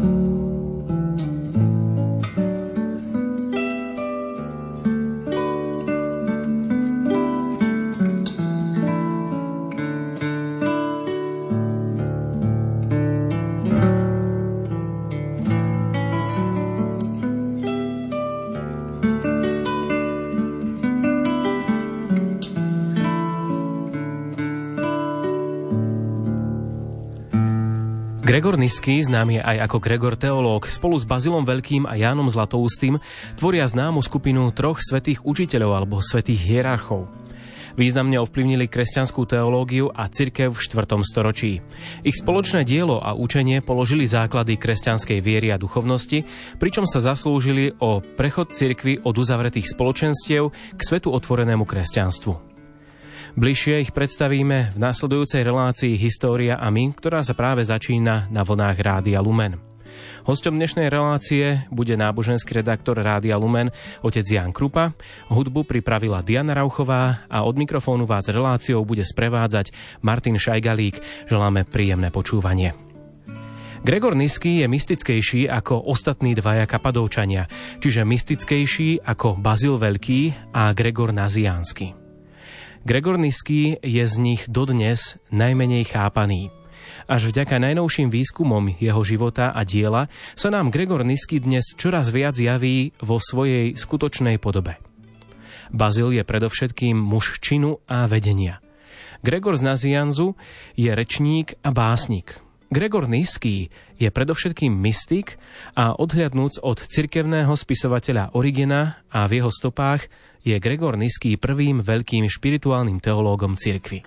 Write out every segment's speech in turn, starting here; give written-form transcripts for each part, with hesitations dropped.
Gregor Nyský, známy aj ako Gregor teológ, spolu s Bazilom Veľkým a Jánom Zlatoustým tvoria známu skupinu troch svätých učiteľov alebo svätých hierarchov. Významne ovplyvnili kresťanskú teológiu a cirkev v 4. storočí. Ich spoločné dielo a učenie položili základy kresťanskej viery a duchovnosti, pričom sa zaslúžili o prechod cirkvi od uzavretých spoločenstiev k svetu otvorenému kresťanstvu. Bližšie ich predstavíme v nasledujúcej relácii História a my, ktorá sa práve začína na vlnách Rádia Lumen. Hosťom dnešnej relácie bude náboženský redaktor Rádia Lumen, otec Ján Krupa. Hudbu pripravila Diana Rauchová a od mikrofónu vás reláciou bude sprevádzať Martin Šajgalík. Želáme príjemné počúvanie. Gregor Nyský je mystickejší ako ostatní dvaja Kapadovčania, čiže mystickejší ako Bazil Veľký a Gregor Naziánsky. Gregor Nyský je z nich dodnes najmenej chápaný. Až vďaka najnovším výskumom jeho života a diela sa nám Gregor Nyský dnes čoraz viac javí vo svojej skutočnej podobe. Bazil je predovšetkým muž činu a vedenia. Gregor z Nazianzu je rečník a básnik. Gregor Nyský je predovšetkým mystik a odhliadnúc od cirkevného spisovateľa Origena a v jeho stopách je Gregor Nyský prvým veľkým špirituálnym teológom cirkvi.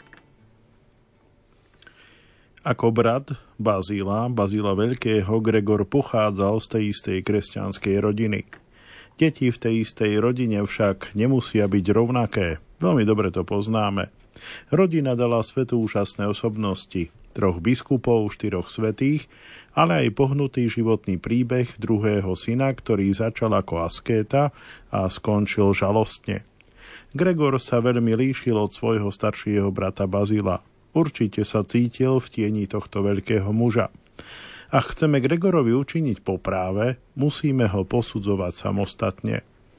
Ako brat Bazila Veľkého, Gregor pochádzal z tej istej kresťanskej rodiny. Deti v tej istej rodine však nemusia byť rovnaké. Veľmi dobre to poznáme. Rodina dala svetu úžasné osobnosti, 3 biskupov, 4 svätých, ale aj pohnutý životný príbeh druhého syna, ktorý začal ako askéta a skončil žalostne. Gregor sa veľmi líšil od svojho staršieho brata Bazila. Určite sa cítil v tieni tohto veľkého muža. Ak chceme Gregorovi učiniť popráve, musíme ho posudzovať samostatne.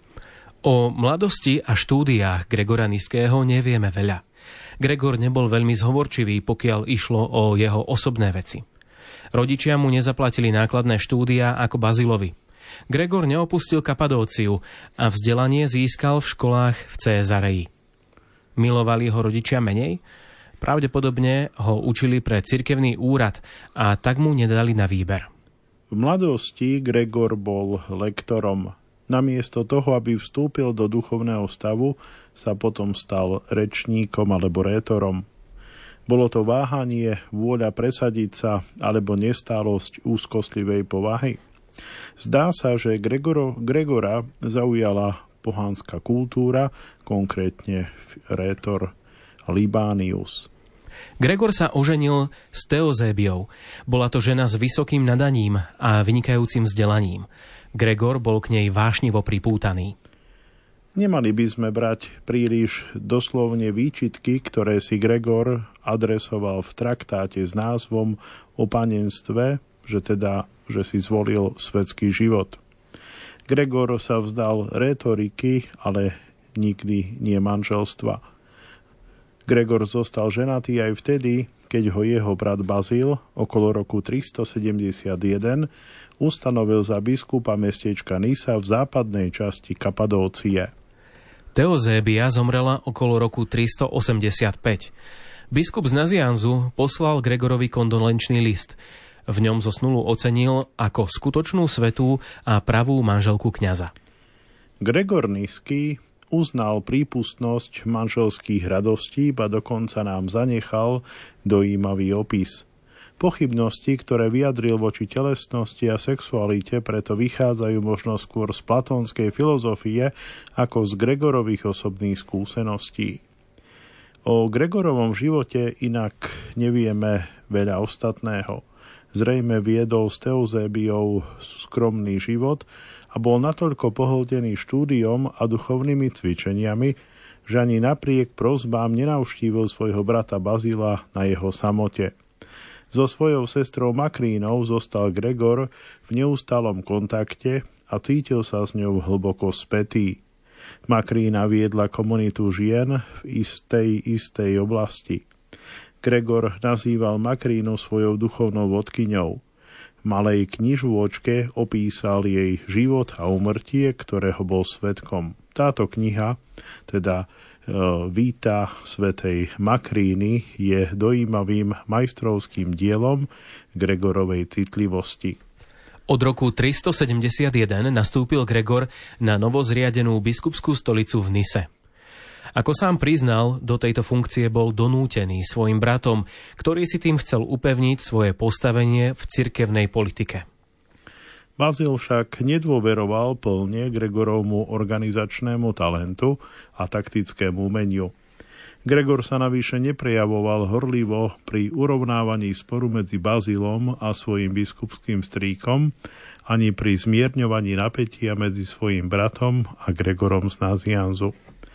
O mladosti a štúdiách Gregora Nyského nevieme veľa. Gregor nebol veľmi zhovorčivý, pokiaľ išlo o jeho osobné veci. Rodičia mu nezaplatili nákladné štúdia ako Bazilovi. Gregor neopustil Kapadóciu a vzdelanie získal v školách v Cézareji. Milovali ho rodičia menej? Pravdepodobne ho učili pre cirkevný úrad a tak mu nedali na výber. V mladosti Gregor bol lektorom. Namiesto toho, aby vstúpil do duchovného stavu, sa potom stal rečníkom alebo rétorom. Bolo to váhanie, vôľa presadiť sa alebo nestálosť úzkostlivej povahy. Zdá sa, že Gregora zaujala pohánska kultúra, konkrétne rétor Libánius. Gregor sa oženil s Teozébiou. Bola to žena s vysokým nadaním a vynikajúcim vzdelaním. Gregor bol k nej vášnivo pripútaný. Nemali by sme brať príliš doslovne výčitky, ktoré si Gregor adresoval v traktáte s názvom o panenstve, že si zvolil svetský život. Gregor sa vzdal rétoriky, ale nikdy nie manželstva. Gregor zostal ženatý aj vtedy, keď ho jeho brat Bazil okolo roku 371 ustanovil za biskupa mestečka Nysa v západnej časti Kapadócie. Teozébia zomrela okolo roku 385. Biskup z Nazianzu poslal Gregorovi kondolenčný list. V ňom zosnulú ocenil ako skutočnú svätú a pravú manželku kňaza. Gregor Nyský uznal prípustnosť manželských radostí, ba dokonca nám zanechal dojímavý opis. Pochybnosti, ktoré vyjadril voči telesnosti a sexualite, preto vychádzajú možno skôr z platónskej filozofie ako z Gregorových osobných skúseností. O Gregorovom živote inak nevieme veľa ostatného. Zrejme viedol s Teozébiou skromný život a bol natoľko pohltený štúdiom a duchovnými cvičeniami, že ani napriek prosbám nenavštívil svojho brata Bazila na jeho samote. So svojou sestrou Makrínou zostal Gregor v neustálom kontakte a cítil sa s ňou hlboko spätý. Makrína viedla komunitu žien v istej oblasti. Gregor nazýval Makrínu svojou duchovnou vodkyňou. V malej knižôčke opísal jej život a úmrtie, ktorého bol svedkom. Táto kniha, teda Víta svätej Makríny, je dojímavým majstrovským dielom Gregorovej citlivosti. Od roku 371 nastúpil Gregor na novozriadenú biskupskú stolicu v Nise. Ako sám priznal, do tejto funkcie bol donútený svojim bratom, ktorý si tým chcel upevniť svoje postavenie v cirkevnej politike. Bazil však nedôveroval plne Gregorovmu organizačnému talentu a taktickému umeniu. Gregor sa navyše neprejavoval horlivo pri urovnávaní sporu medzi Bazilom a svojim biskupským strýkom, ani pri zmierňovaní napätia medzi svojim bratom a Gregorom z Nazianzu.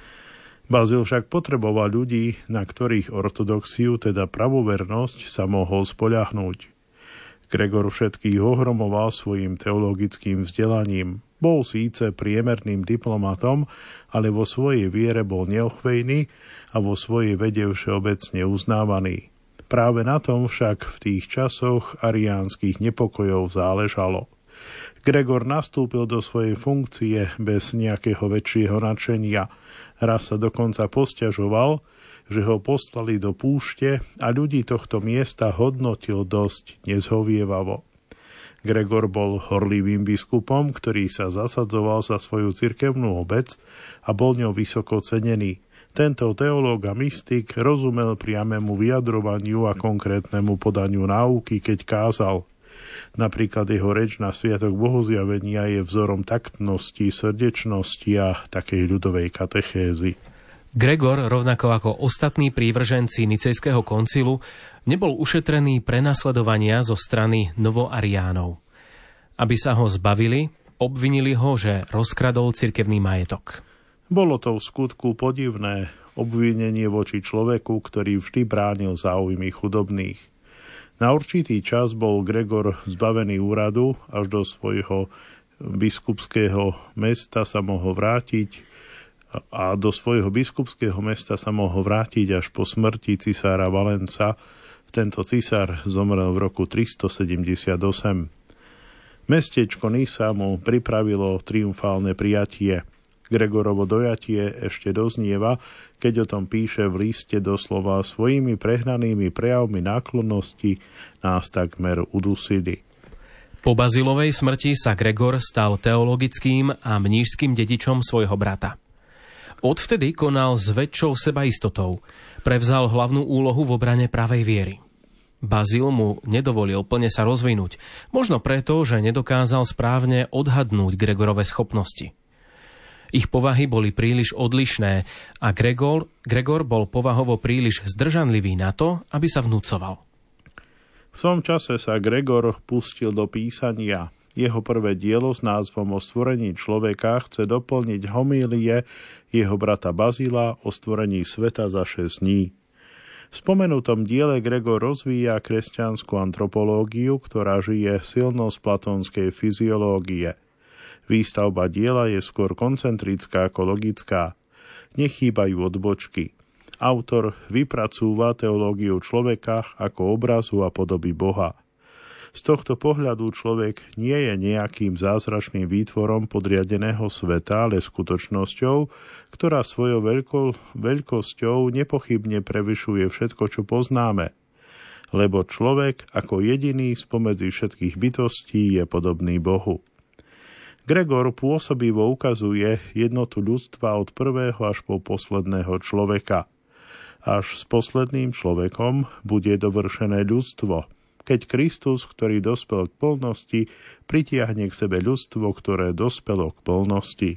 Bazil však potreboval ľudí, na ktorých ortodoxiu, teda pravovernosť, sa mohol spoľahnúť. Gregor všetkých ohromoval svojim teologickým vzdelaním. Bol síce priemerným diplomatom, ale vo svojej viere bol neochvejný a vo svojej vede všeobecne uznávaný. Práve na tom však v tých časoch ariánskych nepokojov záležalo. Gregor nastúpil do svojej funkcie bez nejakého väčšieho nadšenia. Raz sa dokonca posťažoval, že ho poslali do púšte a ľudí tohto miesta hodnotil dosť nezhovievavo. Gregor bol horlivým biskupom, ktorý sa zasadzoval za svoju cirkevnú obec a bol ňou vysoko cenený. Tento teológ a mystik rozumel priamému vyjadrovaniu a konkrétnemu podaniu náuky, keď kázal. Napríklad jeho reč na sviatok Bohozjavenia je vzorom taktnosti, srdečnosti a takej ľudovej katechézy. Gregor, rovnako ako ostatní prívrženci Nicejského koncilu, nebol ušetrený prenasledovania zo strany novoariánov. Aby sa ho zbavili, obvinili ho, že rozkradol cirkevný majetok. Bolo to v skutku podivné obvinenie voči človeku, ktorý vždy bránil záujmy chudobných. Na určitý čas bol Gregor zbavený úradu, až do svojho biskupského mesta sa mohol vrátiť a do svojho biskupského mesta sa mohol vrátiť až po smrti cisára Valenca. Tento cisár zomrel v roku 378. Mestečko Nisa mu pripravilo triumfálne prijatie. Gregorovo dojatie ešte doznieva, keď o tom píše v liste doslova: svojimi prehnanými prejavmi náklonnosti nás takmer udusili. Po Bazilovej smrti sa Gregor stal teologickým a mníšským dedičom svojho brata. Odvtedy konal s väčšou sebaistotou. Prevzal hlavnú úlohu v obrane pravej viery. Bazil mu nedovolil plne sa rozvinúť, možno preto, že nedokázal správne odhadnúť Gregorove schopnosti. Ich povahy boli príliš odlišné a Gregor bol povahovo príliš zdržanlivý na to, aby sa vnúcoval. V tom čase sa Gregor pustil do písania. Jeho prvé dielo s názvom O stvorení človeka chce doplniť homílie jeho brata Bazila o stvorení sveta za 6 dní. V spomenutom diele Gregor rozvíja kresťanskú antropológiu, ktorá žije silno z platónskej fyziológie. Výstavba diela je skôr koncentrická ako logická. Nechýbajú odbočky. Autor vypracúva teológiu človeka ako obrazu a podoby Boha. Z tohto pohľadu človek nie je nejakým zázračným výtvorom podriadeného sveta, ale skutočnosťou, ktorá svojou veľkosťou nepochybne prevyšuje všetko, čo poznáme. Lebo človek ako jediný spomedzi všetkých bytostí je podobný Bohu. Gregor pôsobivo ukazuje jednotu ľudstva od prvého až po posledného človeka. Až s posledným človekom bude dovršené ľudstvo, keď Kristus, ktorý dospel k plnosti, pritiahne k sebe ľudstvo, ktoré dospelo k plnosti.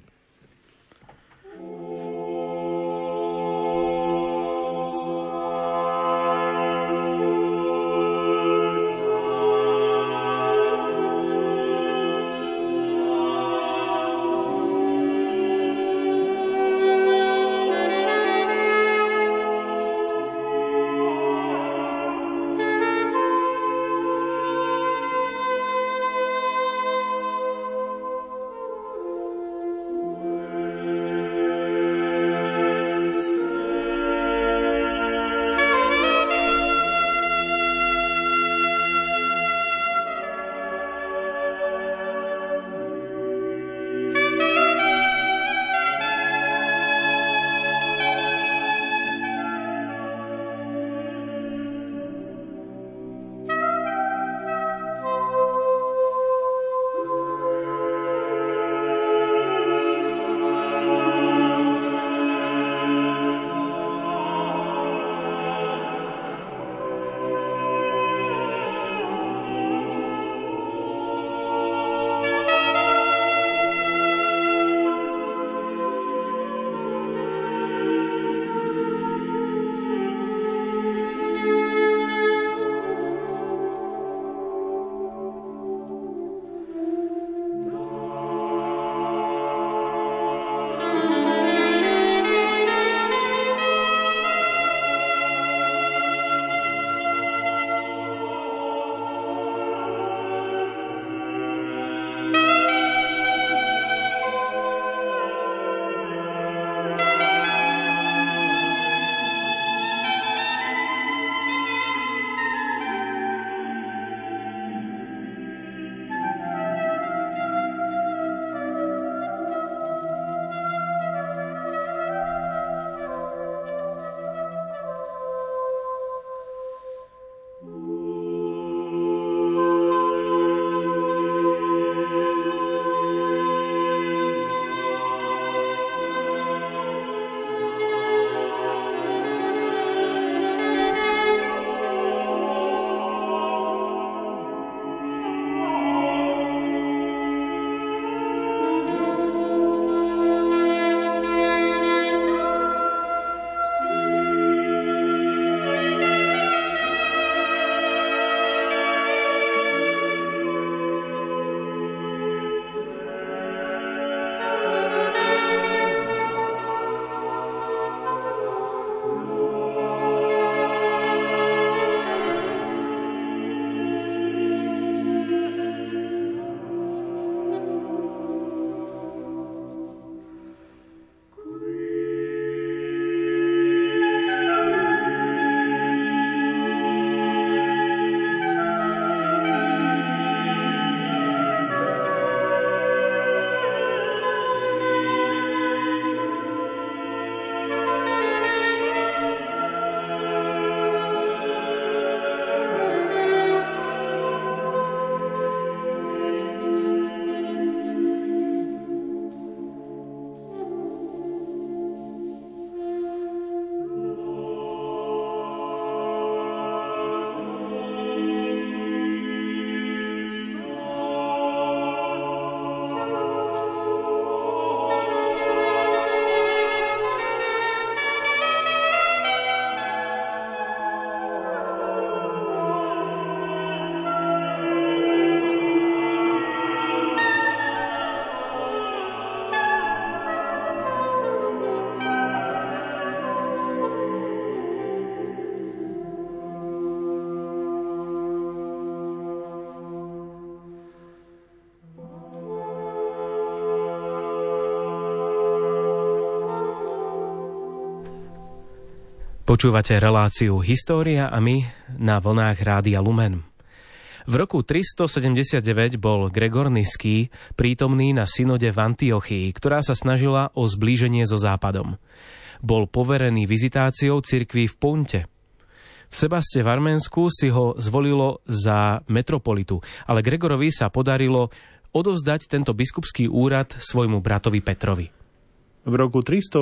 Počúvate reláciu História a my na vlnách Rádia Lumen. V roku 379 bol Gregor Nyský prítomný na synode v Antiochii, ktorá sa snažila o zblíženie so Západom. Bol poverený vizitáciou cirkví v Ponte. V Sebaste v Arménsku si ho zvolilo za metropolitu, ale Gregorovi sa podarilo odovzdať tento biskupský úrad svojmu bratovi Petrovi. V roku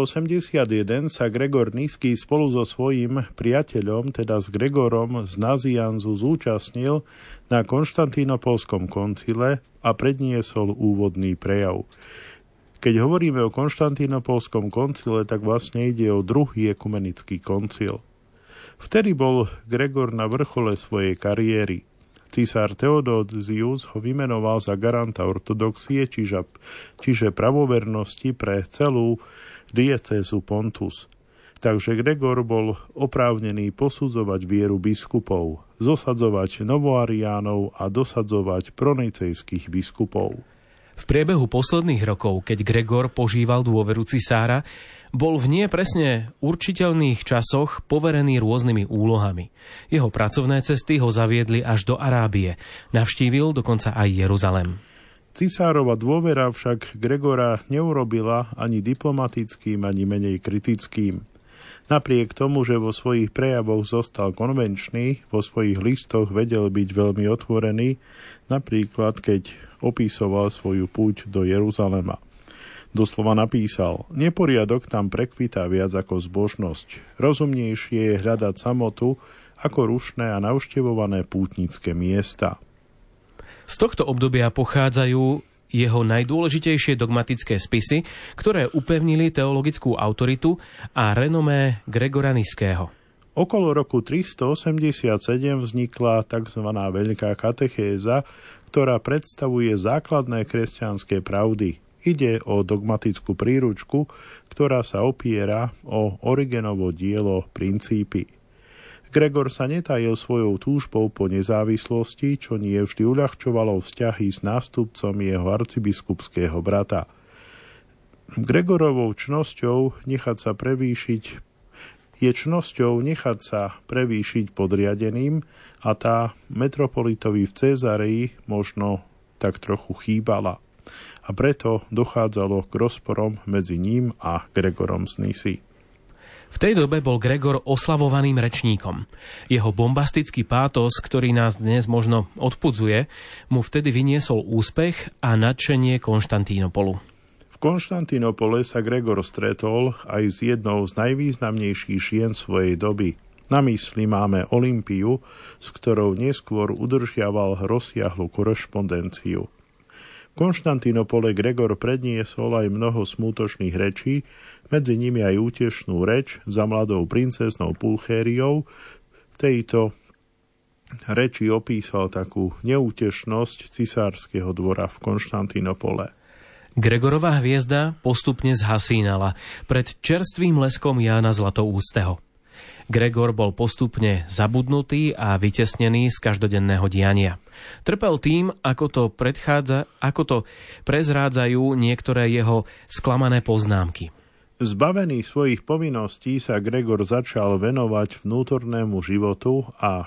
381 sa Gregor Nyský spolu so svojím priateľom, teda s Gregorom z Nazianzu, zúčastnil na Konštantínopolskom koncile a predniesol úvodný prejav. Keď hovoríme o Konštantínopolskom koncile, tak vlastne ide o druhý ekumenický koncil. Vtedy bol Gregor na vrchole svojej kariéry. Cisár Theodosius ho vymenoval za garanta ortodoxie, čiže pravovernosti pre celú diecézu Pontus. Takže Gregor bol oprávnený posudzovať vieru biskupov, zosadzovať novoariánov a dosadzovať pronicejských biskupov. V priebehu posledných rokov, keď Gregor požíval dôveru cisára, bol v nie presne určiteľných časoch poverený rôznymi úlohami. Jeho pracovné cesty ho zaviedli až do Arábie. Navštívil dokonca aj Jeruzalem. Cisárova dôvera však Gregora neurobila ani diplomatickým, ani menej kritickým. Napriek tomu, že vo svojich prejavoch zostal konvenčný, vo svojich listoch vedel byť veľmi otvorený, napríklad keď opisoval svoju púť do Jeruzalema. Doslova napísal: neporiadok tam prekvitá viac ako zbožnosť. Rozumnejšie je hľadať samotu ako rušné a navštevované pútnické miesta. Z tohto obdobia pochádzajú jeho najdôležitejšie dogmatické spisy, ktoré upevnili teologickú autoritu a renomé Gregora Nyského. Okolo roku 387 vznikla tzv. Veľká katechéza, ktorá predstavuje základné kresťanské pravdy. Ide o dogmatickú príručku, ktorá sa opiera o Origenovo dielo Princípy. Gregor sa netajil svojou túžbou po nezávislosti, čo nie vždy uľahčovalo vzťahy s nástupcom jeho arcibiskupského brata. Gregorovou čnosťou nechať sa prevýšiť podriadeným a tá metropolitovi v Cézareji možno tak trochu chýbala. A preto dochádzalo k rozporom medzi ním a Gregorom z Nysy. V tej dobe bol Gregor oslavovaným rečníkom. Jeho bombastický pátos, ktorý nás dnes možno odpudzuje, mu vtedy vyniesol úspech a nadšenie Konštantínopolu. V Konštantínopole sa Gregor stretol aj s jednou z najvýznamnejších žien svojej doby. Na mysli máme Olympiu, s ktorou neskôr udržiaval rozsiahlu korešpondenciu. V Konštantínopole Gregor predniesol aj mnoho smútočných rečí, medzi nimi aj útešnú reč za mladou princeznou Pulchériou. V tejto reči opísal takú neútešnosť cisárskeho dvora v Konštantínopole. Gregorová hviezda postupne zhasínala pred čerstvým leskom Jána Zlatoústeho. Gregor bol postupne zabudnutý a vytesnený z každodenného diania. Trpel tým, ako to prezrádzajú niektoré jeho sklamané poznámky. Zbavený svojich povinností sa Gregor začal venovať vnútornému životu a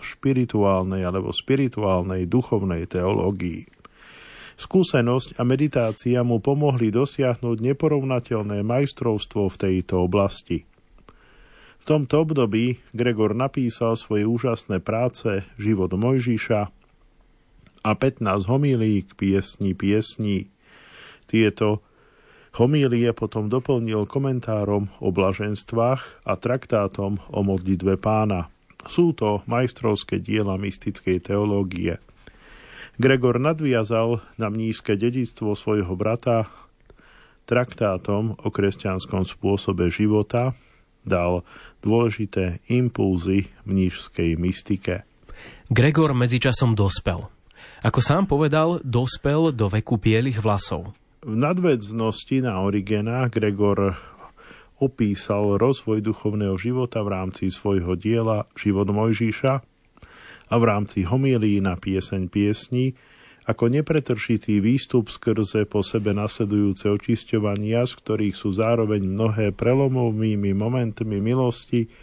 spirituálnej duchovnej teológii. Skúsenosť a meditácia mu pomohli dosiahnuť neporovnateľné majstrovstvo v tejto oblasti. V tomto období Gregor napísal svoje úžasné práce Život Mojžiša a 15 homílií k piesni. Tieto homílie potom doplnil komentárom o blaženstvách a traktátom o modlitbe Pána. Sú to majstrovské diela mystickej teológie. Gregor nadviazal na mníšske dedičstvo svojho brata traktátom o kresťanskom spôsobe života, dal dôležité impulzy mníšskej mystike. Gregor medzičasom dospel. Ako sám povedal, dospel do veku bielých vlasov. V nadväznosti na Origena Gregor opísal rozvoj duchovného života v rámci svojho diela Život Mojžiša a v rámci homílií na pieseň piesní ako nepretržitý výstup skrze po sebe nasledujúce očisťovania, z ktorých sú zároveň mnohé prelomovými momentmi milosti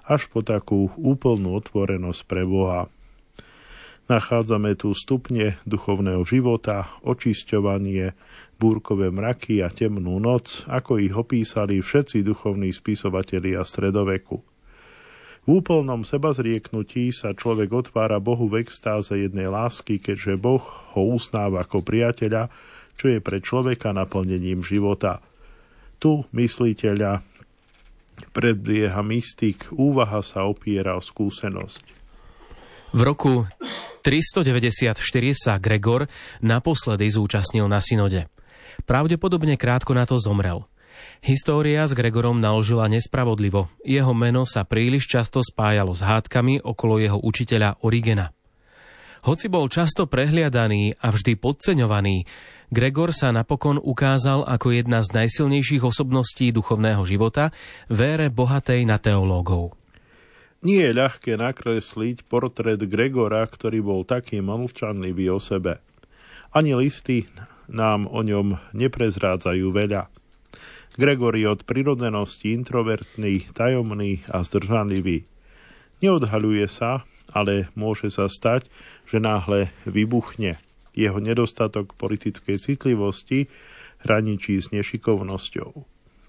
až po takú úplnú otvorenosť pre Boha. Nachádzame tu stupne duchovného života, očisťovanie, búrkové mraky a temnú noc, ako ich opísali všetci duchovní spisovatelia stredoveku. V úplnom sebazrieknutí sa človek otvára Bohu v extáze jednej lásky, keďže Boh ho uznáva ako priateľa, čo je pre človeka naplnením života. Tu mysliteľa predbieha mystik, úvaha sa opiera o skúsenosť. V roku 394 sa Gregor naposledy zúčastnil na synode. Pravdepodobne krátko na to zomrel. História s Gregorom naložila nespravodlivo. Jeho meno sa príliš často spájalo s hádkami okolo jeho učiteľa Origena. Hoci bol často prehliadaný a vždy podceňovaný, Gregor sa napokon ukázal ako jedna z najsilnejších osobností duchovného života v ére bohatej na teológov. Nie je ľahké nakresliť portrét Gregora, ktorý bol taký mlčanlivý o sebe. Ani listy nám o ňom neprezrádzajú veľa. Gregor je od prirodzenosti introvertný, tajomný a zdržanlivý. Neodhaľuje sa, ale môže sa stať, že náhle vybuchne. Jeho nedostatok politickej citlivosti hraničí s nešikovnosťou.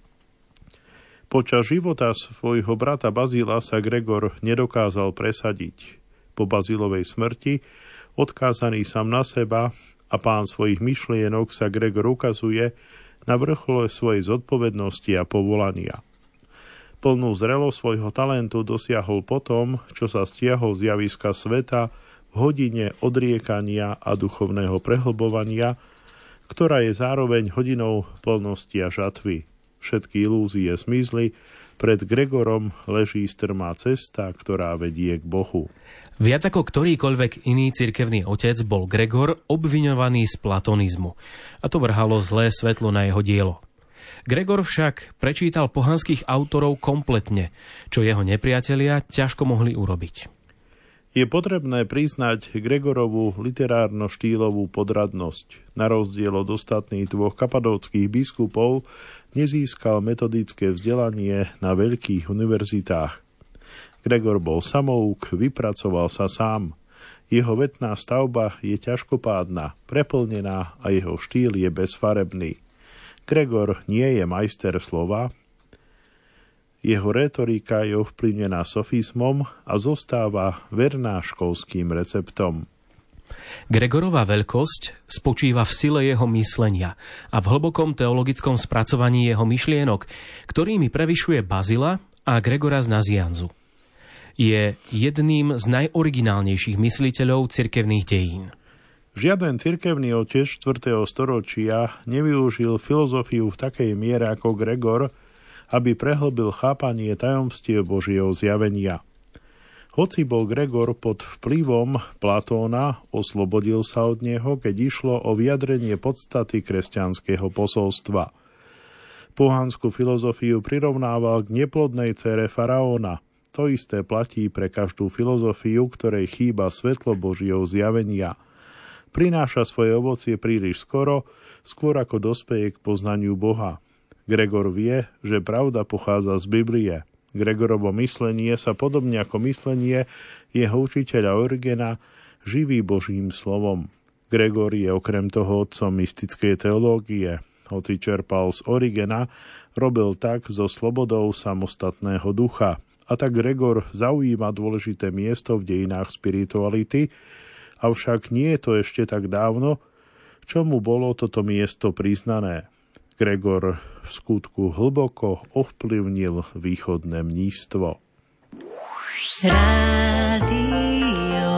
Počas života svojho brata Bazila sa Gregor nedokázal presadiť. Po Bazilovej smrti, odkázaný sám na seba a pán svojich myšlienok, sa Gregor ukazuje na vrchole svojej zodpovednosti a povolania. Plnú zrelosť svojho talentu dosiahol potom, čo sa stiahol z javiska sveta v hodine odriekania a duchovného prehlbovania, ktorá je zároveň hodinou plnosti a žatvy. Všetky ilúzie zmizli, pred Gregorom leží strmá cesta, ktorá vedie k Bohu. Viac ako ktorýkoľvek iný cirkevný otec bol Gregor obviňovaný z platonizmu. A to vrhalo zlé svetlo na jeho dielo. Gregor však prečítal pohanských autorov kompletne, čo jeho nepriatelia ťažko mohli urobiť. Je potrebné priznať Gregorovú literárno-štýlovú podradnosť. Na rozdiel od ostatných dvoch kapadóckých biskupov nezískal metodické vzdelanie na veľkých univerzitách. Gregor bol samouk, vypracoval sa sám. Jeho vetná stavba je ťažkopádna, preplnená a jeho štýl je bezfarebný. Gregor nie je majster slova, jeho retorika je ovplyvnená sofizmom a zostáva verná školským receptom. Gregorová veľkosť spočíva v sile jeho myslenia a v hlbokom teologickom spracovaní jeho myšlienok, ktorými prevyšuje Bazila a Gregora z Nazianzu. Je jedným z najoriginálnejších mysliteľov cirkevných dejín. Žiaden cirkevný otec 4. storočia nevyužil filozofiu v takej miere ako Gregor, aby prehlbil chápanie tajomstiev Božieho zjavenia. Hoci bol Gregor pod vplyvom Platóna, oslobodil sa od neho, keď išlo o vyjadrenie podstaty kresťanského posolstva. Pohanskú filozofiu prirovnával k neplodnej dcére faraóna. To isté platí pre každú filozofiu, ktorej chýba svetlo Božieho zjavenia. Prináša svoje ovocie príliš skoro, skôr ako dospeje k poznaniu Boha. Gregor vie, že pravda pochádza z Biblie. Gregorovo myslenie sa podobne ako myslenie jeho učiteľa Origena živí Božím slovom. Gregor je okrem toho otcom mystickej teológie. Hoci čerpal z Origena, robil tak so slobodou samostatného ducha. A tak Gregor zaujíma dôležité miesto v dejinách spirituality, avšak nie je to ešte tak dávno, čo mu bolo toto miesto priznané. Gregor v skutku hlboko ovplyvnil východné mníšstvo. Rádio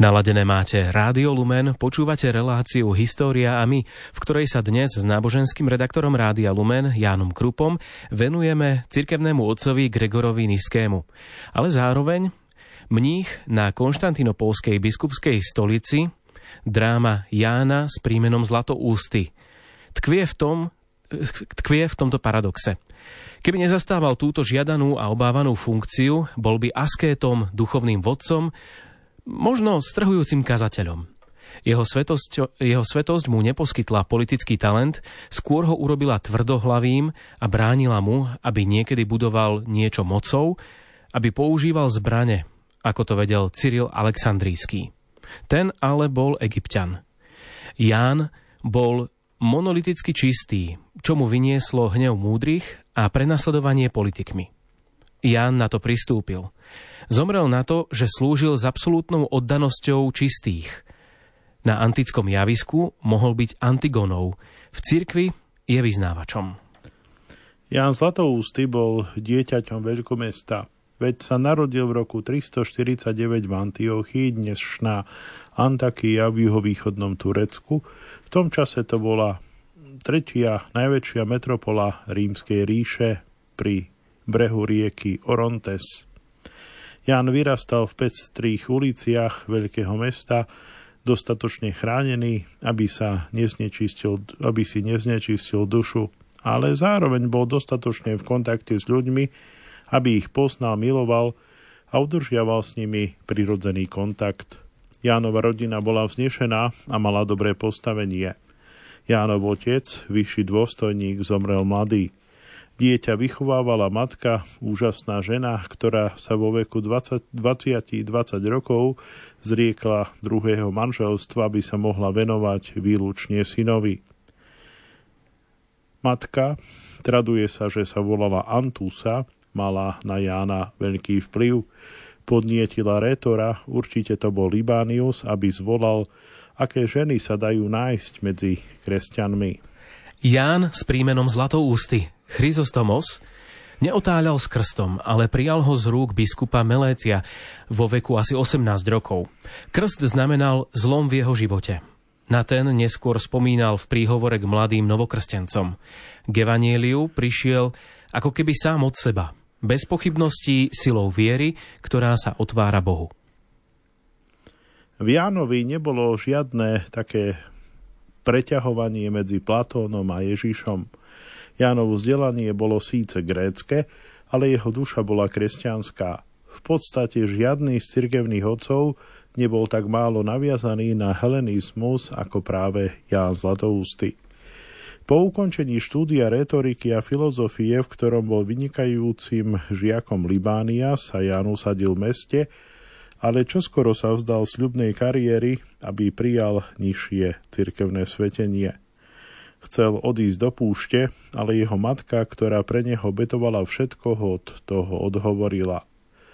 Naladené máte Rádio Lumen, počúvate reláciu História a my, v ktorej sa dnes s náboženským redaktorom Rádia Lumen, Jánom Krupom, venujeme cirkevnému otcovi Gregorovi Niskému. Ale zároveň mních na Konštantinopolskej biskupskej stolici, dráma Jána s príjmenom Zlatoústy. Tkvie v tomto paradoxe. Keby nezastával túto žiadanú a obávanú funkciu, bol by askétom, duchovným vodcom, možno strhujúcim kazateľom. Jeho svetosť mu neposkytla politický talent, skôr ho urobila tvrdohlavým a bránila mu, aby niekedy budoval niečo mocou, aby používal zbrane, ako to vedel Cyril Alexandrijský. Ten ale bol Egypťan. Ján bol monoliticky čistý, čo mu vynieslo hnev múdrych a prenasledovanie politikmi. Ján na to pristúpil. Zomrel na to, že slúžil s absolútnou oddanosťou čistých. Na antickom javisku mohol byť Antigonou, v cirkvi je vyznávačom. Ján Zlatoústy bol dieťaťom veľkomesta, veď sa narodil v roku 349 v Antiochii, dnešná Antakya v juhovýchodnom Turecku. V tom čase to bola tretia najväčšia metropola Rímskej ríše pri brehu rieky Orontes. Ján vyrastal v pestrých uliciach veľkého mesta, dostatočne chránený, aby si neznečistil dušu, ale zároveň bol dostatočne v kontakte s ľuďmi, aby ich poznal, miloval a udržiaval s nimi prirodzený kontakt. Jánova rodina bola vznešená a mala dobré postavenie. Jánov otec, vyšší dôstojník, zomrel mladý. Dieťa vychovávala matka, úžasná žena, ktorá sa vo veku 20 rokov zriekla druhého manželstva, aby sa mohla venovať výlučne synovi. Matka, traduje sa, že sa volala Antúsa, mala na Jána veľký vplyv. Podnietila rétora, určite to bol Libánius, aby zvolal, aké ženy sa dajú nájsť medzi kresťanmi. Ján s príjmenom Zlatoústy, Chryzostomos, neotáľal s krstom, ale prijal ho z rúk biskupa Melécia vo veku asi 18 rokov. Krst znamenal zlom v jeho živote. Na ten neskôr spomínal v príhovore k mladým novokrstencom. K evanjeliu prišiel ako keby sám od seba, bez pochybností silou viery, ktorá sa otvára Bohu. V Jánovi nebolo žiadne také preťahovanie medzi Platónom a Ježišom. Jánovo vzdelanie bolo síce grécke, ale jeho duša bola kresťanská. V podstate žiadny z cirkevných otcov nebol tak málo naviazaný na helenizmus ako práve Ján Zlatoústy. Po ukončení štúdia rétoriky a filozofie, v ktorom bol vynikajúcim žiakom Libánia, sa Ján usadil v meste, ale čoskoro sa vzdal sľubnej kariéry, aby prijal nižšie cirkevné svetenie. Chcel odísť do púšte, ale jeho matka, ktorá pre neho betovala všetko, od toho odhovorila.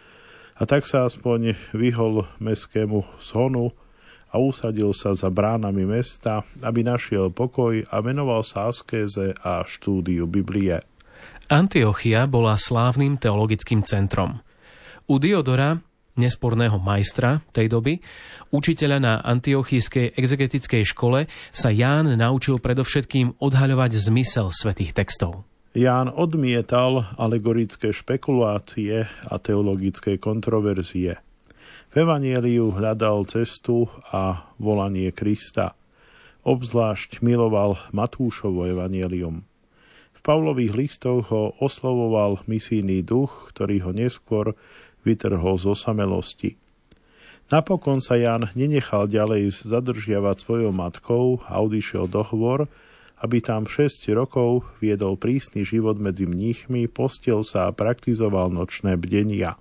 A tak sa aspoň vyhol mestskému zhonu a usadil sa za bránami mesta, aby našiel pokoj a venoval sa askéze a štúdiu Biblie. Antiochia bola slávnym teologickým centrom. U Diodora, nesporného majstra tej doby, učiteľa na antiochijskej exegetickej škole, sa Ján naučil predovšetkým odhaľovať zmysel svätých textov. Ján odmietal alegorické špekulácie a teologické kontroverzie. V evanjeliu hľadal cestu a volanie Krista. Obzvlášť miloval Matúšovo evanjelium. V Pavlových listoch ho oslovoval misijný duch, ktorý ho neskôr vytrhol z osamelosti. Napokon sa Ján nenechal ďalej zadržiavať svojou matkou a odišiel do Hôr, aby tam 6 rokov viedol prísny život medzi mníchmi, postiel sa a praktizoval nočné bdenia.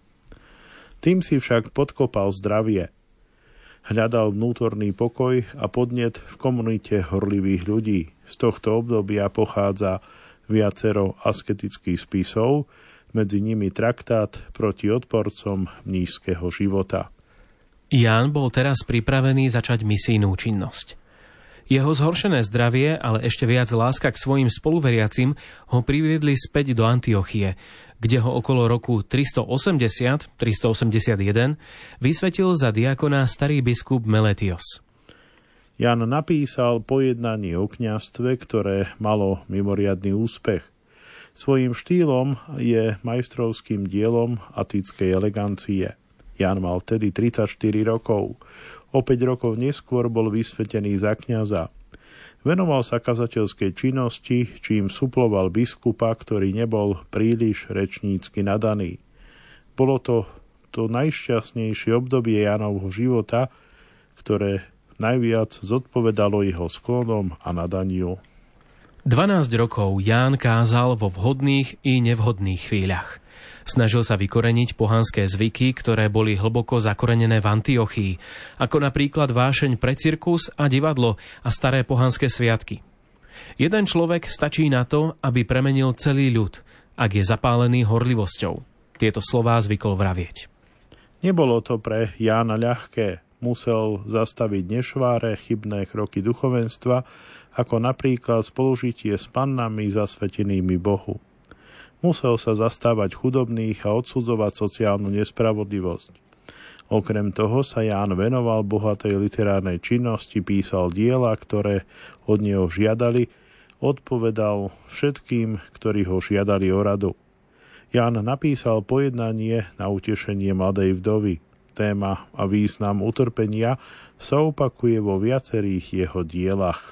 Tým si však podkopal zdravie. Hľadal vnútorný pokoj a podnet v komunite horlivých ľudí. Z tohto obdobia pochádza viacero asketických spisov, medzi nimi traktát proti odporcom mníšskeho života. Ján bol teraz pripravený začať misijnú činnosť. Jeho zhoršené zdravie, ale ešte viac láska k svojim spoluveriacim ho priviedli späť do Antiochie, kde ho okolo roku 380-381 vysvetil za diakona starý biskup Meletios. Ján napísal pojednanie o kňazstve, ktoré malo mimoriadny úspech. Svojím štýlom je majstrovským dielom atickej elegancie. Ján mal vtedy 34 rokov. O 5 rokov neskôr bol vysvetený za kňaza. Venoval sa kazateľskej činnosti, čím suploval biskupa, ktorý nebol príliš rečnícky nadaný. Bolo to najšťastnejšie obdobie Jánovho života, ktoré najviac zodpovedalo jeho sklonom a nadaniu. 12 rokov Ján kázal vo vhodných i nevhodných chvíľach. Snažil sa vykoreniť pohanské zvyky, ktoré boli hlboko zakorenené v Antiochii, ako napríklad vášeň pre cirkus a divadlo a staré pohanské sviatky. Jeden človek stačí na to, aby premenil celý ľud, ak je zapálený horlivosťou. Tieto slová zvykol vravieť. Nebolo to pre Jána ľahké. Musel zastaviť nešváre, chybné kroky duchovenstva, ako napríklad spolužitie s pannami zasvetenými Bohu. Musel sa zastávať chudobných a odsudzovať sociálnu nespravodlivosť. Okrem toho sa Ján venoval bohatej literárnej činnosti, písal diela, ktoré od neho žiadali, odpovedal všetkým, ktorí ho žiadali o radu. Ján napísal pojednanie na utešenie mladej vdovy. Téma a význam utrpenia sa opakuje vo viacerých jeho dielach.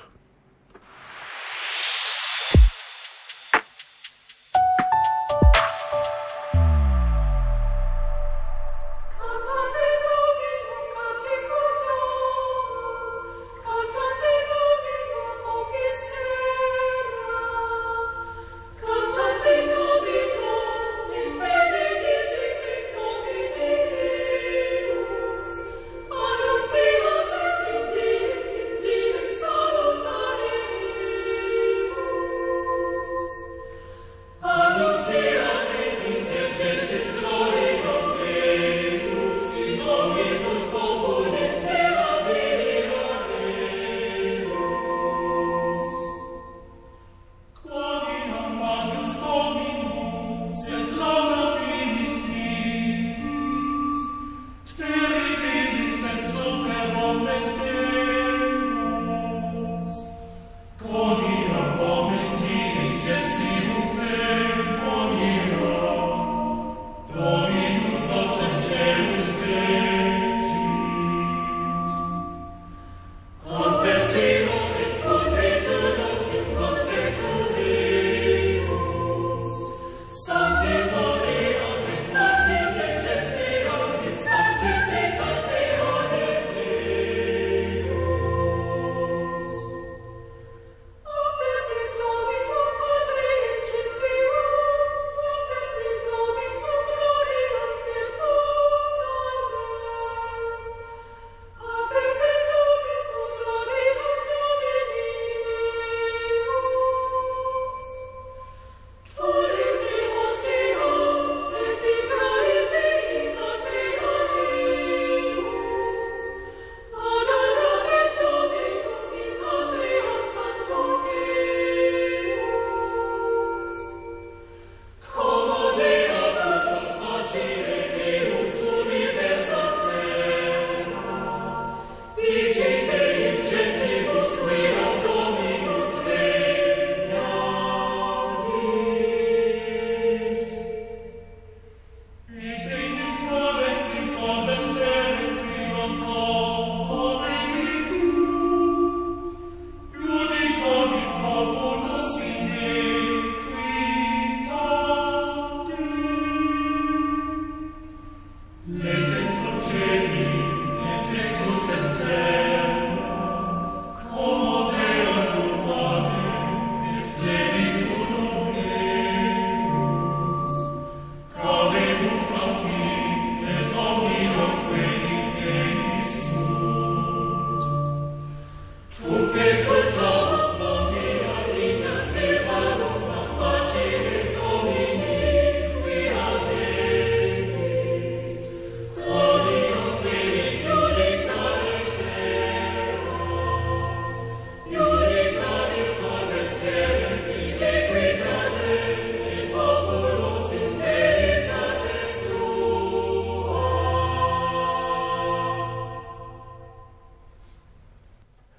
Let it to cieli, let exultet te,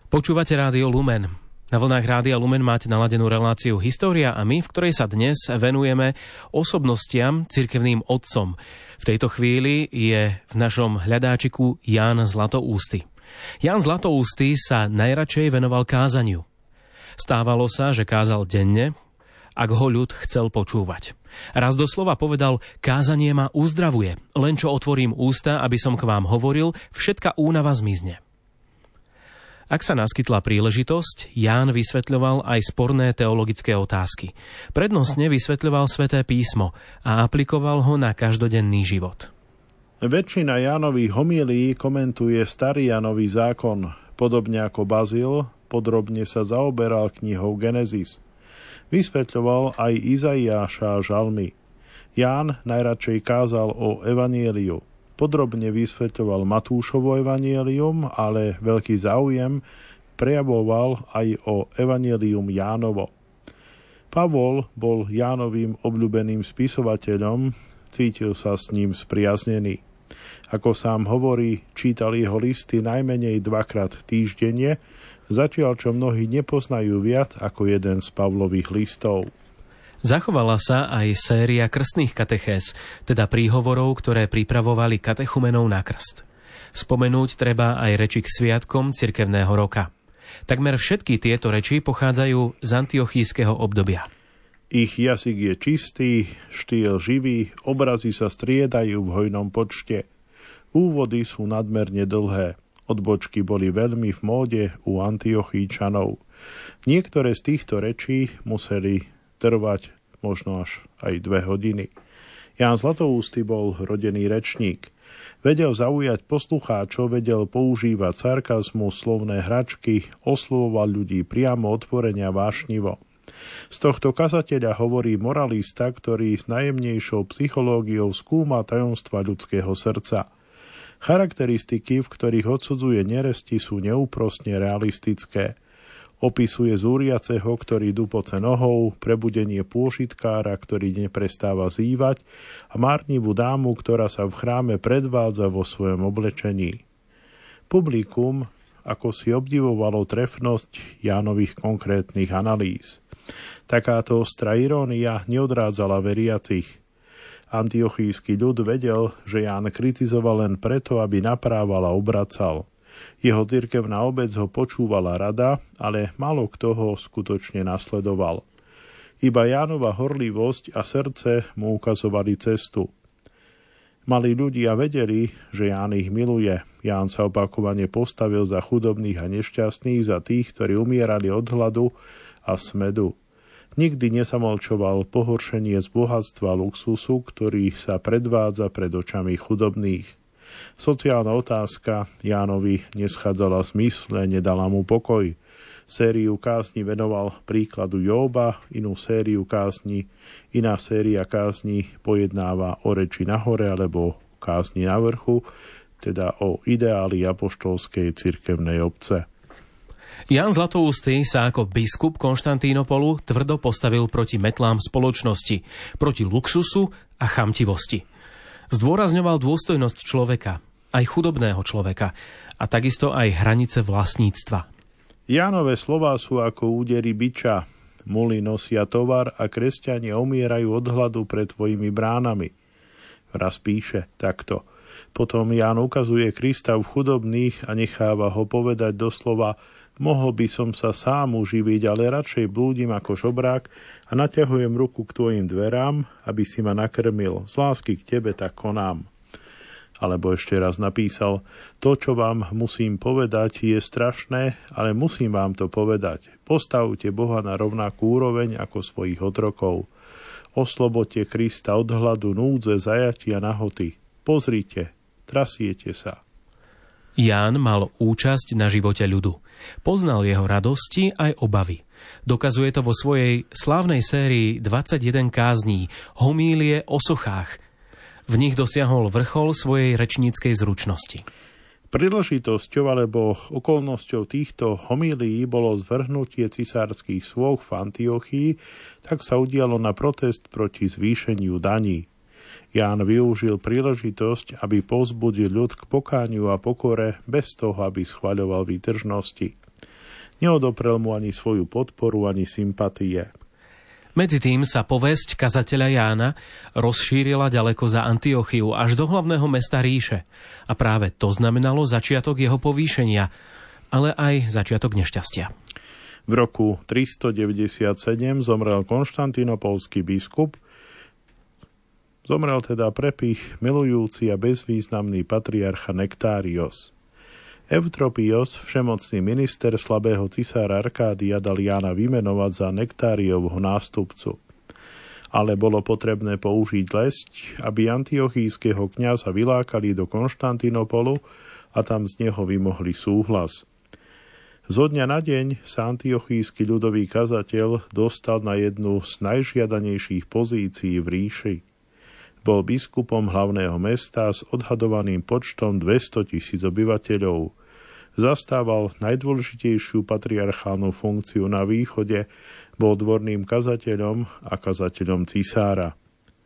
Počúvate Rádio Lumen. Na vlnách Rádia Lumen máte naladenú reláciu História a my, v ktorej sa dnes venujeme osobnostiam, cirkevným otcom. V tejto chvíli je v našom hľadáčiku Ján Zlatoústy. Ján Zlatoústy sa najradšej venoval kázaniu. Stávalo sa, že kázal denne, ak ho ľud chcel počúvať. Raz doslova povedal: kázanie ma uzdravuje, len čo otvorím ústa, aby som k vám hovoril, všetka únava zmizne. Ak sa naskytla príležitosť, Ján vysvetľoval aj sporné teologické otázky. Prednostne vysvetľoval Sväté písmo a aplikoval ho na každodenný život. Väčšina Jánových homílií komentuje starý Jánový zákon. Podobne ako Bazil, podrobne sa zaoberal knihou Genesis. Vysvetľoval aj Izaiáša a žalmy. Ján najradšej kázal o evanjeliu. Podrobne vysvetľoval Matúšovo evanjelium, ale veľký záujem prejavoval aj o evanjelium Jánovo. Pavol bol Jánovým obľúbeným spisovateľom, cítil sa s ním spriaznený. Ako sám hovorí, čítal jeho listy najmenej 2-krát týždenne, zatiaľ čo mnohí nepoznajú viac ako jeden z Pavlových listov. Zachovala sa aj séria krstných katechéz, teda príhovorov, ktoré pripravovali katechumenov na krst. Spomenúť treba aj reči k sviatkom cirkevného roka. Takmer všetky tieto reči pochádzajú z antiochískeho obdobia. Ich jazyk je čistý, štýl živý, obrazy sa striedajú v hojnom počte. Úvody sú nadmerne dlhé. Odbočky boli veľmi v móde u Antiochíčanov. Niektoré z týchto rečí museli trvať možno až aj 2 hodiny. Ján Zlatoústy bol rodený rečník. Vedel zaujať poslucháčov, vedel používať sarkazmus, slovné hračky, oslovoval ľudí priamo, otvorene a vášnivo. Z tohto kazateľa hovorí moralista, ktorý s najjemnejšou psychológiou skúma tajomstva ľudského srdca. Charakteristiky, v ktorých odsudzuje neresti, sú neúprosne realistické. Opisuje zúriaceho, ktorý dupoce nohou, prebudenie pôžitkára, ktorý neprestáva zývať, a márnivú dámu, ktorá sa v chráme predvádza vo svojom oblečení. Publikum ako si obdivovalo trefnosť Jánových konkrétnych analýz. Takáto ostrá irónia neodrádzala veriacich. Antiochísky ľud vedel, že Ján kritizoval len preto, aby naprával a obracal. Jeho cirkevná obec ho počúvala rada, ale málo kto ho skutočne nasledoval. Iba Jánova horlivosť a srdce mu ukazovali cestu. Mali ľudia vedeli, že Ján ich miluje. Ján sa opakovane postavil za chudobných a nešťastných, za tých, ktorí umierali od hladu a smedu. Nikdy nesamolčoval pohoršenie z bohatstva luxusu, ktorý sa predvádza pred očami chudobných. Sociálna otázka Jánovi neschádzala v zmysle, nedala mu pokoj. Sériu kázni venoval príkladu Jóba, iná séria kázni pojednáva o reči nahore alebo kázni na vrchu, teda o ideáli apoštolskej cirkevnej obce. Ján Zlatoústy sa ako biskup Konštantínopolu tvrdo postavil proti metlám spoločnosti, proti luxusu a chamtivosti. Zdôrazňoval dôstojnosť človeka, aj chudobného človeka, a takisto aj hranice vlastníctva. Jánove slová sú ako údery biča. Muly nosia tovar a kresťania umierajú od hladu pred tvojimi bránami. Raz píše takto. Potom Ján ukazuje Krista v chudobných a necháva ho povedať doslova: mohol by som sa sám uživiť, ale radšej blúdim ako žobrák a naťahujem ruku k tvojim dverám, aby si ma nakrmil. Z lásky k tebe tak konám. Alebo ešte raz napísal: to, čo vám musím povedať, je strašné, ale musím vám to povedať. Postavte Boha na rovnakú úroveň ako svojich otrokov. Oslobodte Krista od hladu, núdze, zajatia, nahoty. Pozrite, trasiete sa. Ján mal účasť na živote ľudu. Poznal jeho radosti aj obavy. Dokazuje to vo svojej slávnej sérii 21 kázní, homílie o sochách. V nich dosiahol vrchol svojej rečníckej zručnosti. Príležitosťou alebo okolnosťou týchto homílií bolo zvrhnutie cisárskych svôch v Antiochii, tak sa udialo na protest proti zvýšeniu daní. Ján využil príležitosť, aby povzbudil ľud k pokániu a pokore bez toho, aby schvaľoval výtržnosti. Neodoprel mu ani svoju podporu, ani sympatie. Medzi tým sa povesť kazateľa Jána rozšírila ďaleko za Antiochiu až do hlavného mesta ríše. A práve to znamenalo začiatok jeho povýšenia, ale aj začiatok nešťastia. V roku 397 zomrel konštantinopolský biskup. Zomrel teda prepich milujúci a bezvýznamný patriarcha Nektários. Eutropios, všemocný minister slabého cisára Arkádia, dal Jána vymenovať za Nektáriovho nástupcu. Ale bolo potrebné použiť lesť, aby antiochískeho kňaza vylákali do Konštantinopolu a tam z neho vymohli súhlas. Zo dňa na deň sa antiochísky ľudový kazateľ dostal na jednu z najžiadanejších pozícií v ríši. Bol biskupom hlavného mesta s odhadovaným počtom 200 000 obyvateľov. Zastával najdôležitejšiu patriarchálnu funkciu na východe, bol dvorným kazateľom a kazateľom cisára.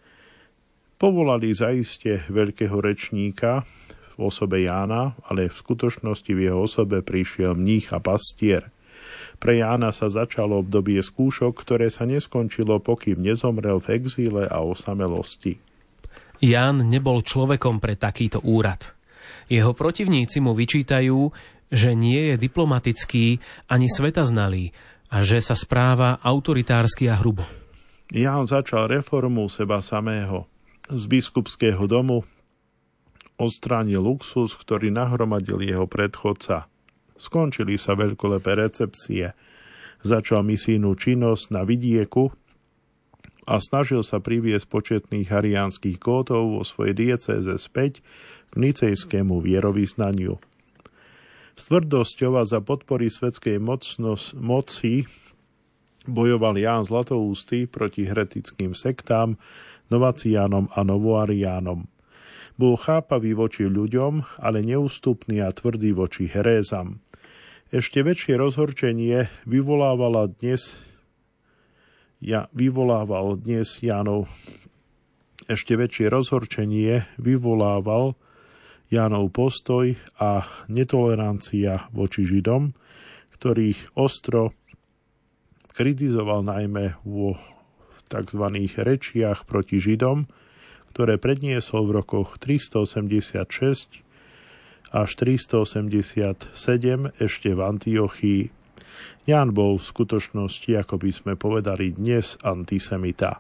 Povolali zaiste veľkého rečníka v osobe Jána, ale v skutočnosti v jeho osobe prišiel mních a pastier. Pre Jána sa začalo obdobie skúšok, ktoré sa neskončilo, pokým nezomrel v exíle a osamelosti. Ján nebol človekom pre takýto úrad. Jeho protivníci mu vyčítajú, že nie je diplomatický ani svetaznalý a že sa správa autoritársky a hrubo. Ján začal reformu seba samého. Z biskupského domu odstránil luxus, ktorý nahromadil jeho predchodca. Skončili sa veľkolepé recepcie. Začal misijnú činnosť na vidieku a snažil sa priviesť početných ariánskych gótov vo svojej diecéze späť k nicejskému vierovyznaniu. S tvrdosťou a za podpory svetskej moci bojoval Ján Zlatoústy proti heretickým sektám, novaciánom a novoariánom. Bol chápavý voči ľuďom, ale neústupný a tvrdý voči herézam. Ešte väčšie rozhorčenie vyvolával Jánov postoj a netolerancia voči Židom, ktorých ostro kritizoval najmä vo tzv. Rečiach proti Židom, ktoré predniesol v rokoch 386 až 387 ešte v Antiochii. Ján bol v skutočnosti, ako by sme povedali dnes, antisemita.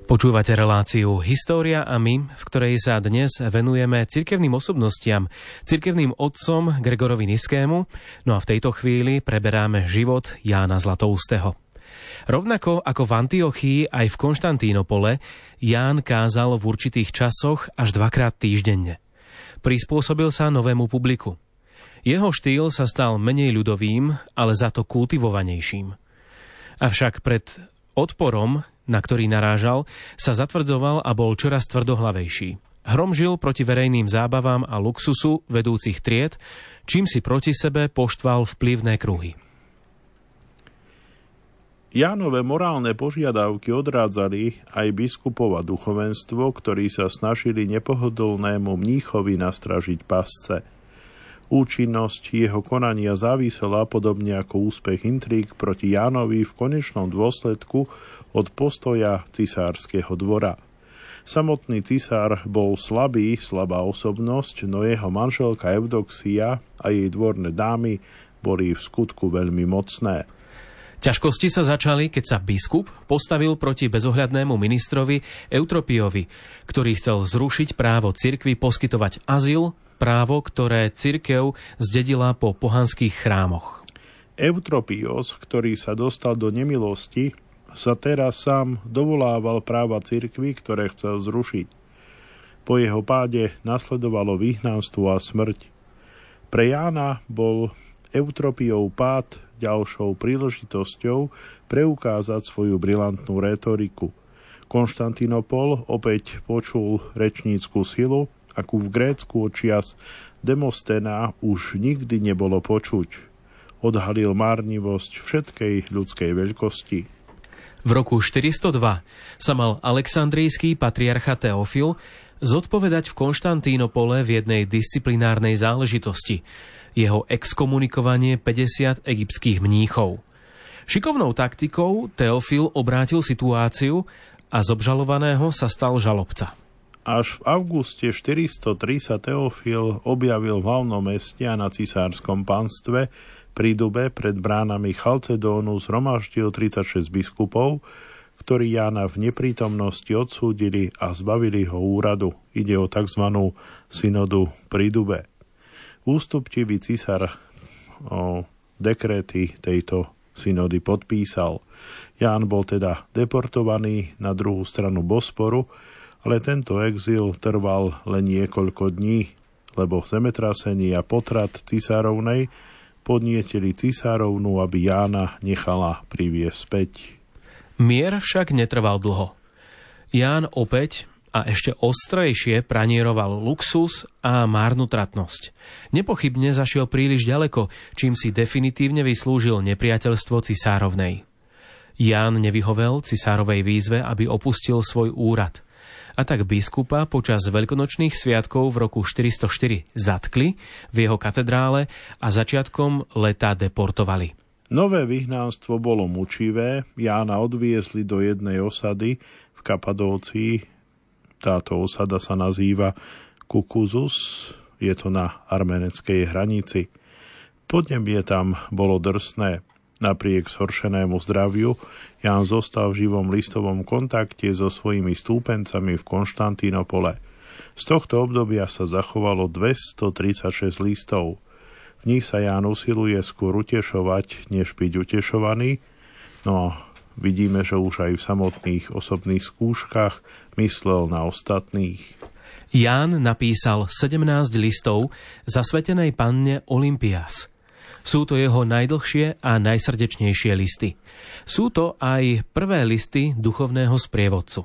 Počúvate reláciu História a my, v ktorej sa dnes venujeme cirkevným osobnostiam, cirkevným otcom Gregorovi Niskému, no a v tejto chvíli preberáme život Jána Zlatoustého. Rovnako ako v Antiochii aj v Konštantínopole, Ján kázal v určitých časoch až 2-krát týždenne. Prispôsobil sa novému publiku. Jeho štýl sa stal menej ľudovým, ale za to kultivovanejším. Avšak pred odporom, na ktorý narážal, sa zatvrdzoval a bol čoraz tvrdohlavejší. Hromžil proti verejným zábavám a luxusu vedúcich tried, čím si proti sebe poštval vplyvné kruhy. Jánove morálne požiadavky odrádzali aj biskupov a duchovenstvo, ktorí sa snažili nepohodlnému mníchovi nastražiť pasce. Účinnosť jeho konania závisela, podobne ako úspech intríg proti Jánovi, v konečnom dôsledku od postoja cisárskeho dvora. Samotný cisár bol slabá osobnosť, no jeho manželka Eudoxia a jej dvorné dámy boli v skutku veľmi mocné. Ťažkosti sa začali, keď sa biskup postavil proti bezohľadnému ministrovi Eutropiovi, ktorý chcel zrušiť právo cirkvi poskytovať azyl, právo, ktoré cirkev zdedila po pohanských chrámoch. Eutropios, ktorý sa dostal do nemilosti, sa teraz sám dovolával práva cirkvi, ktoré chcel zrušiť. Po jeho páde nasledovalo vyhnanstvo a smrť. Pre Jána bol Eutropiov pád ďalšou príležitosťou preukázať svoju brilantnú rétoriku. Konštantínopol opäť počul rečnícku silu, akú v Grécku očias Demosténa už nikdy nebolo počuť. Odhalil márnivosť všetkej ľudskej veľkosti. V roku 402 sa mal alexandrijský patriarcha Teofil zodpovedať v Konštantínopole v jednej disciplinárnej záležitosti. Jeho exkomunikovanie 50 egyptských mníchov. Šikovnou taktikou Teofil obrátil situáciu a z obžalovaného sa stal žalobca. Až v auguste 403 sa Teofil objavil v hlavnom meste a na cisárskom panstve pri Dube pred bránami Chalcedónu zhromaždil 36 biskupov, ktorí Jána v neprítomnosti odsúdili a zbavili ho úradu. Ide o tzv. Synodu pri Dube. Ústuptivý cisár dekréty tejto synody podpísal. Ján bol teda deportovaný na druhú stranu Bosporu, ale tento exil trval len niekoľko dní, lebo zemetrasenie a potrat cisárovnej podnietili cisárovnu, aby Jána nechala priviesť späť. Mier však netrval dlho. Ján opäť a ešte ostrejšie pranieroval luxus a márnutratnosť. Nepochybne zašiel príliš ďaleko, čím si definitívne vyslúžil nepriateľstvo cisárovnej. Ján nevyhovel cisárovej výzve, aby opustil svoj úrad. A tak biskupa počas veľkonočných sviatkov v roku 404 zatkli v jeho katedrále a začiatkom leta deportovali. Nové vyhnánstvo bolo mučivé. Jána odviezli do jednej osady v Kapadócii. Táto osada sa nazýva Kukuzus. Je to na arménskej hranici. Podnebie tam bolo drsné. Napriek zhoršenému zdraviu Ján zostal v živom listovom kontakte so svojimi stúpencami v Konštantínopole. Z tohto obdobia sa zachovalo 236 listov. V nich sa Ján usiluje skôr utešovať, než byť utešovaný. No vidíme, že už aj v samotných osobných skúškach myslel na ostatných. Ján napísal 17 listov zasvetenej panne Olympias. Sú to jeho najdlhšie a najsrdečnejšie listy. Sú to aj prvé listy duchovného sprievodcu.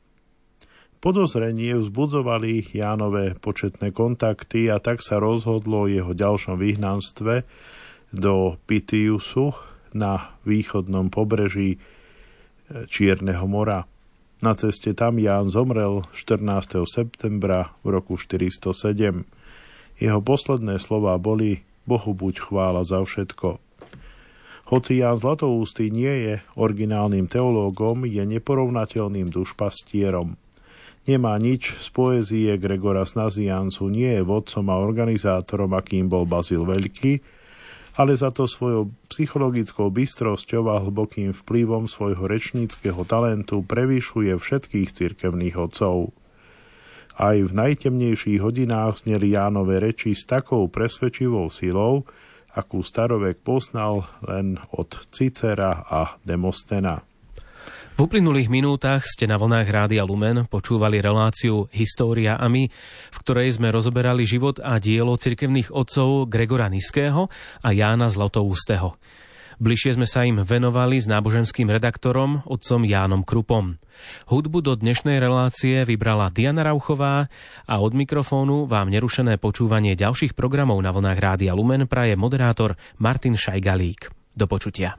Podozrenie vzbudzovali Jánove početné kontakty a tak sa rozhodlo o jeho ďalšom vyhnanstve do Pitiusu na východnom pobreží Čierneho mora. Na ceste tam Ján zomrel 14. septembra v roku 407. Jeho posledné slová boli: Bohu buď chvála za všetko. Hoci Ján Zlatoústy nie je originálnym teológom, je neporovnateľným dušpastierom. Nemá nič z poézie Gregora z Nazianzu, nie je vodcom a organizátorom, akým bol Bazil Veľký, ale za to svojou psychologickou bystrosťou a hlbokým vplyvom svojho rečníckeho talentu prevýšuje všetkých cirkevných otcov. Aj v najtemnejších hodinách zneli Jánove reči s takou presvedčivou silou, akú starovek poznal len od Cicera a Demostena. V uplynulých minútach ste na vlnách Rádia Lumen počúvali reláciu História a my, v ktorej sme rozoberali život a dielo cirkevných otcov Gregora Niského a Jána Zlatoústeho. Bližšie sme sa im venovali s náboženským redaktorom, otcom Jánom Krupom. Hudbu do dnešnej relácie vybrala Diana Rauchová a od mikrofónu vám nerušené počúvanie ďalších programov na vlnách Rádia Lumen praje moderátor Martin Šajgalík. Do počutia.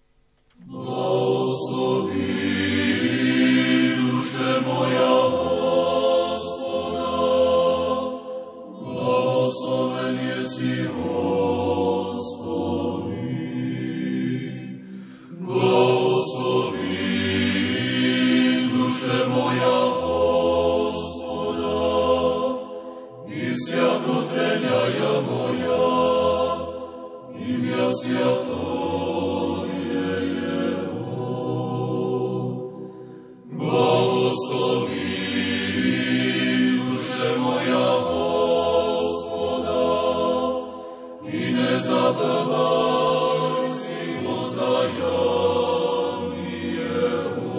Blahosloví duše moja Hospoda, blahosloven jesi Hospodin. Blahosloví duše moja Hospoda, i sviatotreňaja moja, imja sviato. Blahosloví duše moja Hospoda, i nezabývaj si ho vzájomný jeho.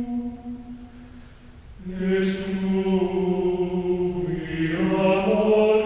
Amor